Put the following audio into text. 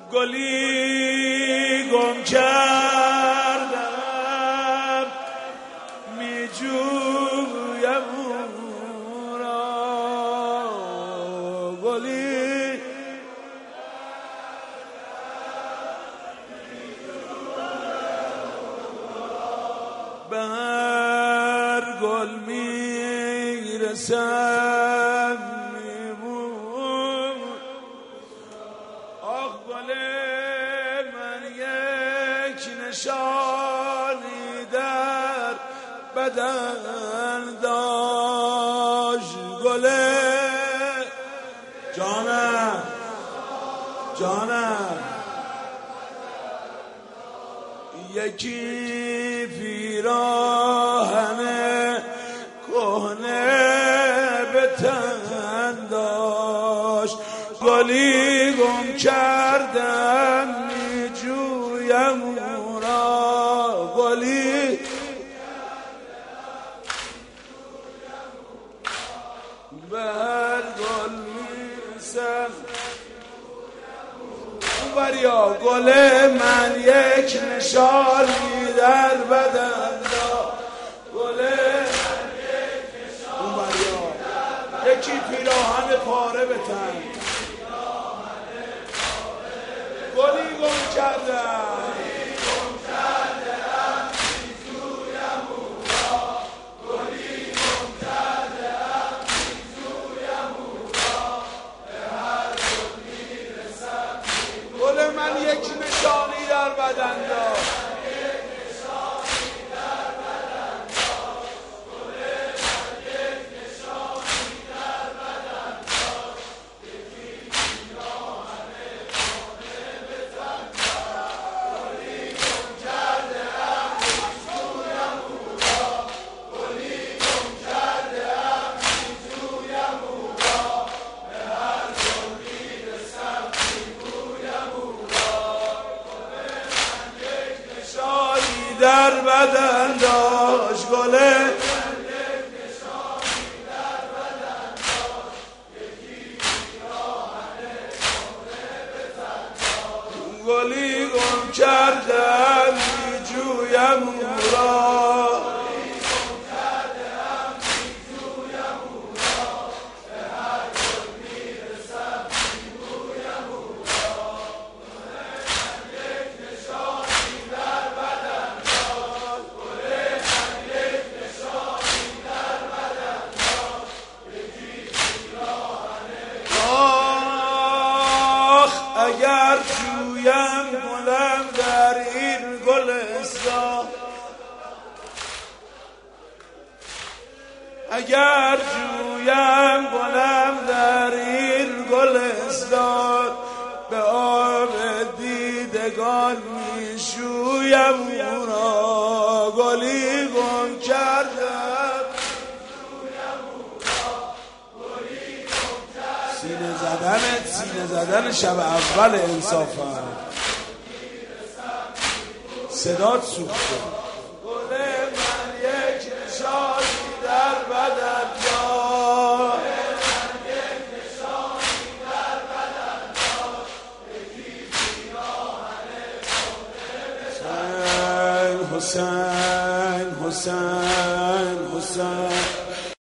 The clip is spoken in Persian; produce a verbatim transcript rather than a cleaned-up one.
گلی گم کردم می جویم او را، گلی به هر گل می رسم میمون. آخ گل من یک نشانی در بدن داشت، گل جانم جانم یکی پیراهن کهنه به تن داشت، گلی گم کردم می جویم او را، گلی به هر گل میرسم بریا. گل من یک نشانی در بدن داشت، گل من یک نشانی بریا. یکی پیراهن پاره به تن، گلی گم کردم من یک نشانی در بدن داشت، در بدن داشت، گل گلی گم کردم می جویم او را، اگر جویم گلم در این گلستان، اگر جویم گلم در این گلستان، به آب دیدگان می شویم او را، گلی گم کردم سینه زدنت سینه زدن شب اول انصافا، صدات سوخته.